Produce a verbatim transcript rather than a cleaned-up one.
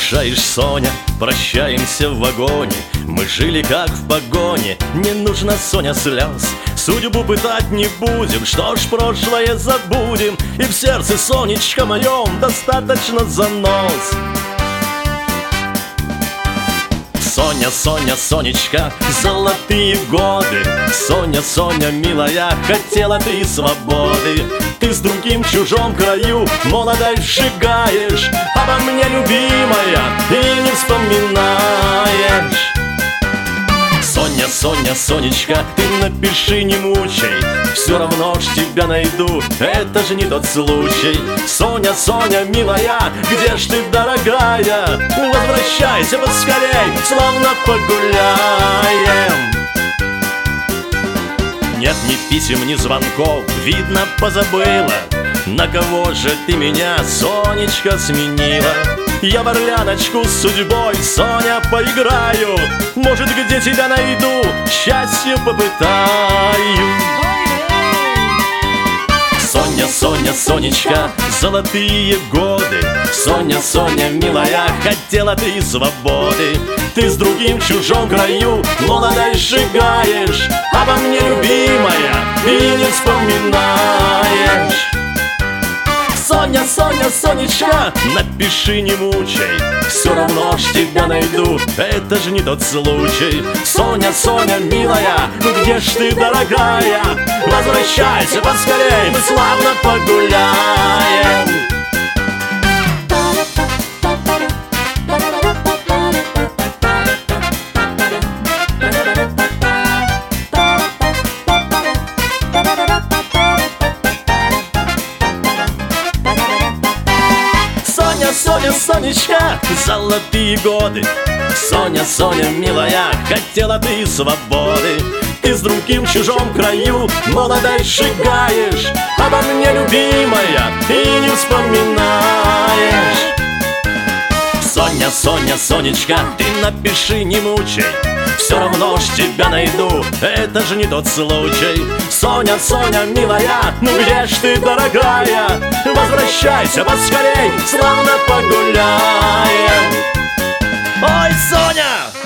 Уезжаешь, Соня, прощаемся в вагоне. Мы жили как в погоне, не нужно, Соня, слез. Судьбу пытать не будем, что ж, прошлое забудем. И в сердце, Сонечка моем, достаточно занос. Соня, Соня, Сонечка, золотые годы. Соня, Соня, милая, хотела ты свободы. Ты с другим в чужом краю молодой сжигаешь, обо мне, любимая, и не вспоминаешь. Соня, Соня, Сонечка, ты напиши, не мучай, все равно ж тебя найду, это же не тот случай. Соня, Соня, милая, где ж ты, дорогая? Возвращайся поскорей, славно погуляем. Нет ни писем, ни звонков, видно, позабыла. На кого же ты меня, Сонечка, сменила? Я в орляночку с судьбой, Соня, поиграю. Может, где тебя найду, счастье попытаю. Соня, Соня, Сонечка, золотые годы. Соня, Соня, милая, хотела ты свободы. Ты с другим в чужом краю молодой сжигаешь, обо мне, любимая, и не вспоминаешь. Соня, Соня, Сонечка, напиши, не мучай, все равно ж тебя найду, это же не тот случай. Соня, Соня, милая, ну где ж ты, дорогая? Возвращайся поскорей, мы славно погуляем. Соня, Сонечка, золотые годы. Соня, Соня, милая, хотела ты свободы. Ты с другим в чужом краю молодой сжигаешь, обо мне, любимая, и не вспоминаешь. Соня, Соня, Сонечка, ты напиши, не мучай, все равно ж тебя найду, это же не тот случай. Соня, Соня, милая, ну где ж ты, дорогая? Возвращайся поскорей, славно погуляем. Ой, Соня!